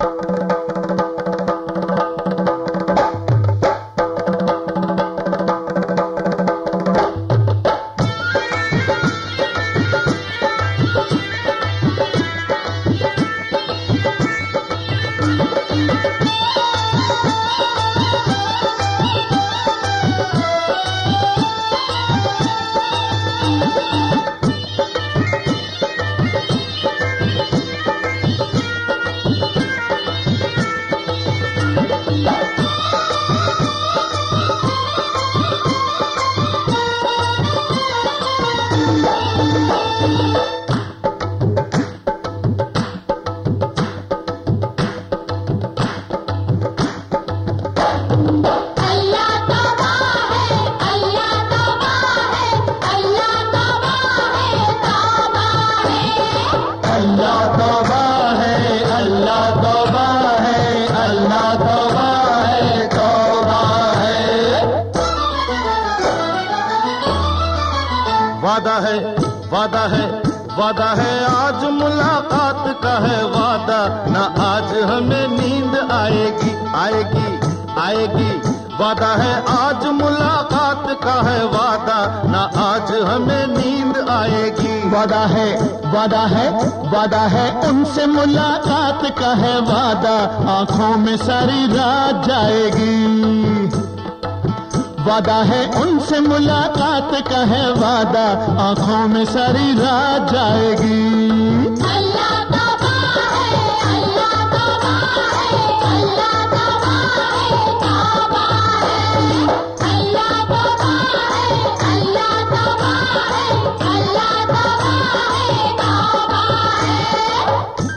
वादा है आज मुलाकात का है वादा, ना आज हमें नींद आएगी आएगी आएगी। वादा है आज मुलाकात का है वादा, ना आज हमें नींद आएगी। वादा है वादा है वादा है उनसे मुलाकात का है वादा, आंखों में सारी रात जाएगी। वादा है उनसे मुलाकात का है वादा, आंखों में सारी रात जाएगी। अल्लाह तौबा है, अल्लाह तौबा है, अल्लाह तौबा है, तौबा है। अल्लाह तौबा है, अल्लाह तौबा है, अल्लाह तौबा है, तौबा है।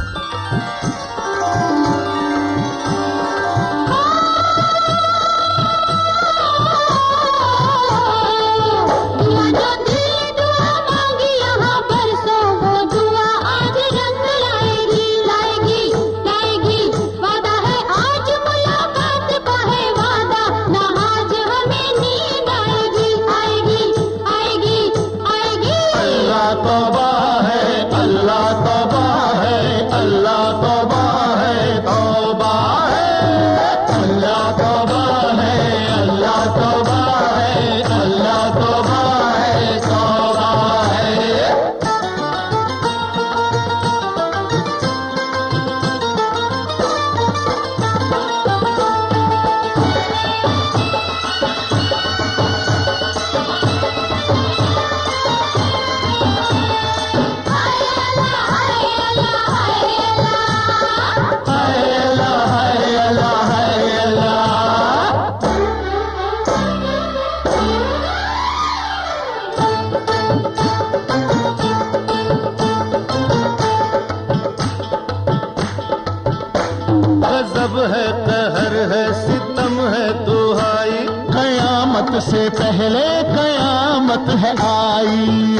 गजब है, कहर है, सितम है दुहाई, कयामत से पहले कयामत है आई।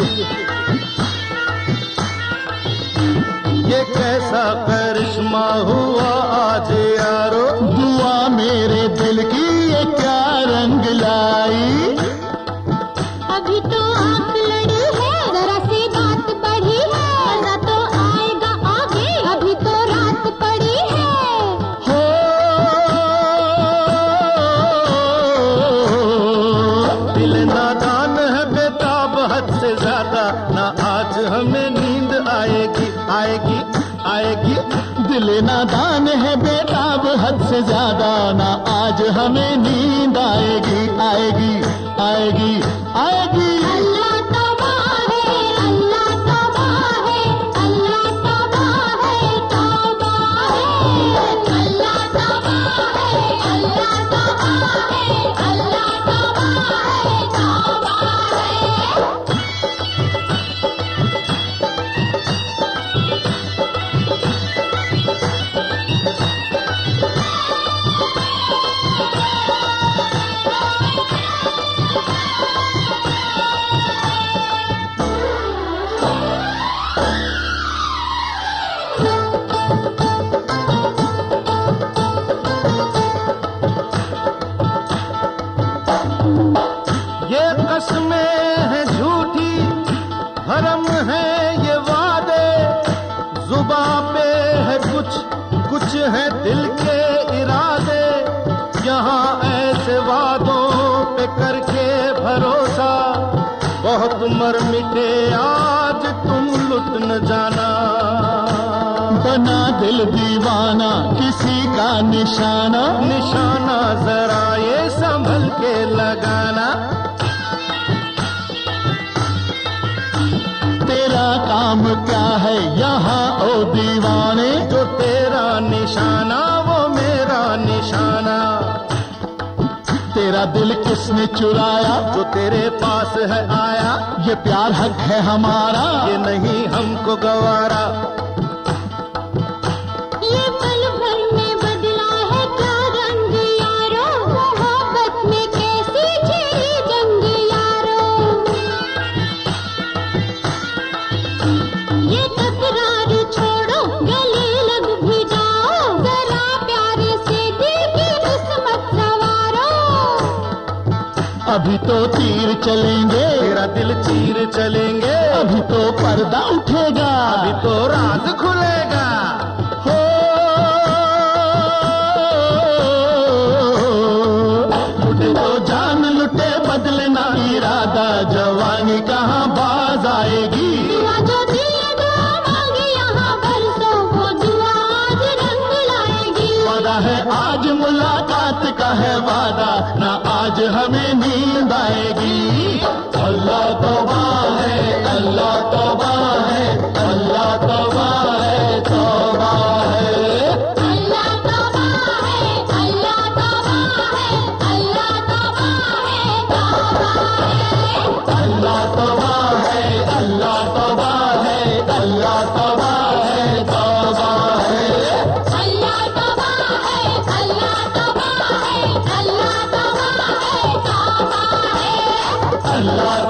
ये कैसा करिश्मा हुआ आज यारो, दुआ मेरे दिल की ये क्या रंग लाई। अभी तो आंख लड़ी है, जरा सी बात बढ़ी है, मजा तो आएगा आगे, अभी तो रात पड़ी है। हो दिल नादान है बेताब हद से ज्यादा, ना आज हमें नींद आएगी आएगी आएगी। दिल नादान है बेताब हद से ज्यादा, ना आज हमें नींद आएगी आएगी आएगी आएगी। अल्लाह तौबा है, अल्लाह तौबा है, अल्लाह तौबा है, तौबा है। अल्लाह तौबा है, अल्लाह तौबा है, अल्लाह तौबा है, तौबा है। हैं दिल के इरादे, यहाँ ऐसे वादों पे करके भरोसा, बहुत मर मिटे आज तुम लुट न जाना। बना दिल दीवाना किसी का निशाना, निशाना जरा ये संभल के लगाना। तेरा काम क्या है यहाँ ओ दीवाने, जो तेरा निशाना वो मेरा निशाना। तेरा दिल किसने चुराया, जो तेरे पास है आया, ये प्यार हक है हमारा, ये नहीं हमको गवारा। ये पल भर में बदला है क्या रंग यारो, मोहब्बत में कैसी छिड़ी जंग यारो। ये तकरार छोड़ो गले लग भी जाओ, जरा प्यार से दिल की किस्मत संवारो। अभी तो तीर चलेंगे, तेरा दिल चीर चलेंगे, अभी तो पर्दा उठेगा, अभी तो राज खुलेगा। हो लुटे तो जान लुटे बदले ना इरादा, जवानी कहाँ बाज आएगी। दुआ जो दिल दुआ मांगे यहाँ बरसों को दुआ आज रंग लाएगी। वादा है आज मुलाकात का है वादा, ना आज हमें नींद आएगी। अल्लाह तौबा है, अल्लाह तौबा है, अल्लाह तौबा है, तौबा है। अल्लाह तौबा है, अल्लाह तौबा है, अल्लाह तौबा है, तौबा है। अल्लाह तौबा है, अल्लाह तौबा है, अल्लाह तौबा है, तौबा है। अल्लाह तौबा है, अल्लाह तौबा है, अल्लाह तौबा है, तौबा है। अल्लाह